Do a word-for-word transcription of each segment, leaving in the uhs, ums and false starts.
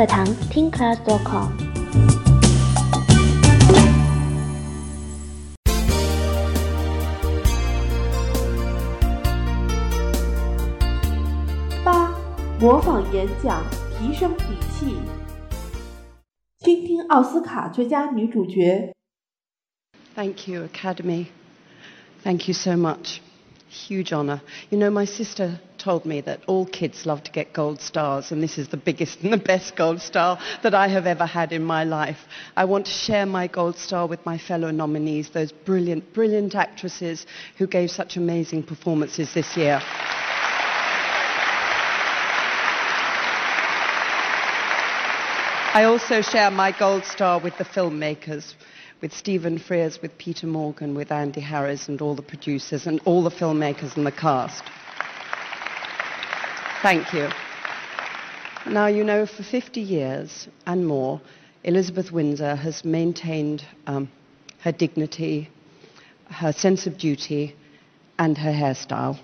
课堂 Teen Class dot com。 八、模仿演讲，提升底气。倾听奥斯卡最佳女主角。 Thank you, Academy. Thank you so much. Huge honour. You know, my sister told me that all kids love to get gold stars, and this is the biggest and the best gold star that I have ever had in my life. I want to share my gold star with my fellow nominees, those brilliant, brilliant actresses who gave such amazing performances this year. I also share my gold star with the filmmakers, with Stephen Frears, with Peter Morgan, with Andy Harris and all the producers and all the filmmakers and the cast. Thank you. Now, you know, for fifty years and more, Elizabeth Windsor has maintained um, her dignity, her sense of duty, and her hairstyle.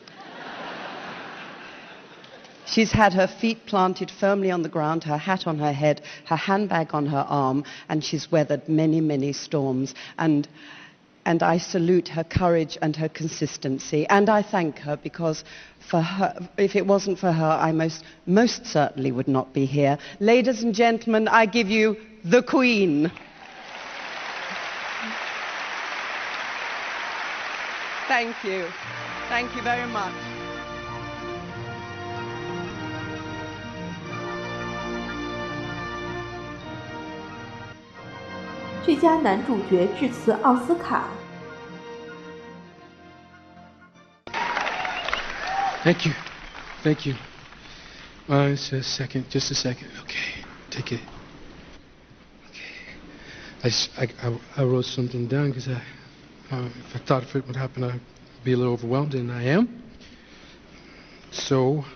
She's had her feet planted firmly on the ground, her hat on her head, her handbag on her arm, and she's weathered many, many storms. And, and I salute her courage and her consistency. And I thank her because for her, if it wasn't for her, I most, most certainly would not be here. Ladies and gentlemen, I give you the Queen. Thank you. Thank you very much. 最佳男主角致辞奥斯卡。 Thank you, thank you. Uh, just a second, just a second. Okay, take it. Okay, I just, I, I, I wrote something down because I, uh, if I thought if it would happen, I'd be a little overwhelmed, and I am. So,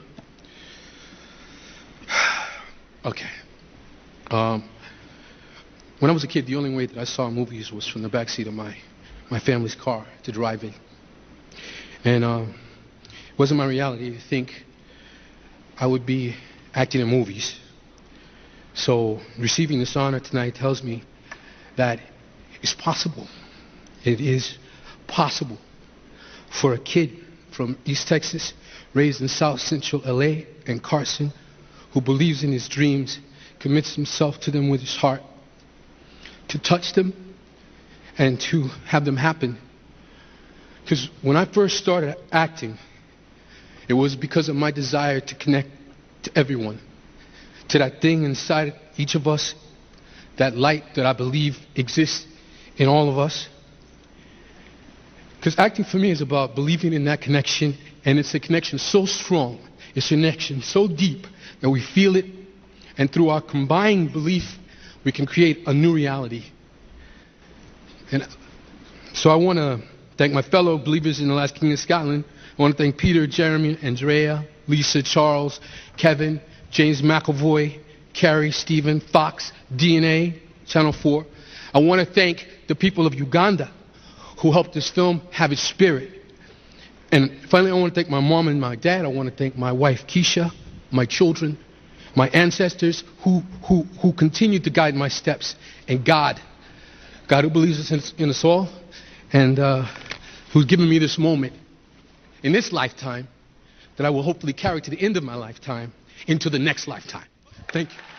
okay. Um. When I was a kid, the only way that I saw movies was from the backseat of my, my family's car to drive in. And uh, it wasn't my reality to think I would be acting in movies. So receiving this honor tonight tells me that it's possible. It is possible for a kid from East Texas, raised in South Central L A and Carson, who believes in his dreams, commits himself to them with his heart, to touch them and to have them happen. Because when I first started acting, it was because of my desire to connect to everyone, to that thing inside each of us, that light that I believe exists in all of us. Because acting for me is about believing in that connection, and it's a connection so strong, it's a connection so deep that we feel it, and through our combined belief, we can create a new reality. And so I want to thank my fellow believers in The Last King of Scotland. I want to thank Peter, Jeremy, Andrea, Lisa, Charles, Kevin, James McAvoy, Carrie, Stephen, Fox, D N A, Channel four. I want to thank the people of Uganda who helped this film have its spirit. And finally, I want to thank my mom and my dad. I want to thank my wife, Keisha, my children, my ancestors who, who, who continue to guide my steps, and God, God who believes in, in us all, and uh, who's given me this moment in this lifetime that I will hopefully carry to the end of my lifetime into the next lifetime. Thank you.